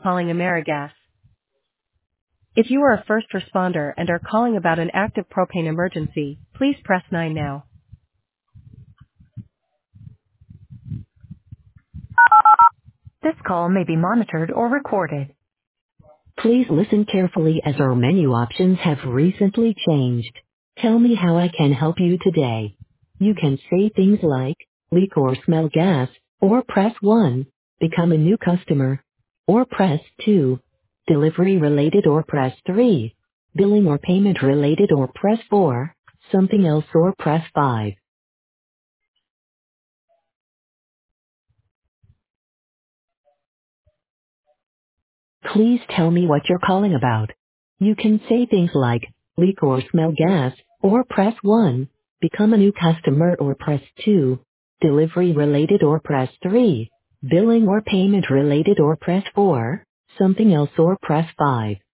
calling AmeriGas. If you are a first responder and are calling about an active propane emergency, please press 9 now. This call may be monitored or recorded. Please listen carefully as our menu options have recently changed. Tell me how I can help you today. You can say things like, leak or smell gas, or press 1, become a new customer, or press 2, delivery related or press 3, billing or payment related or press 4, something else or press 5. Please tell me what you're calling about. You can say things like, leak or smell gas, or press 1, become a new customer or press 2, delivery related or press 3, billing or payment related or press 4, something else or press 5.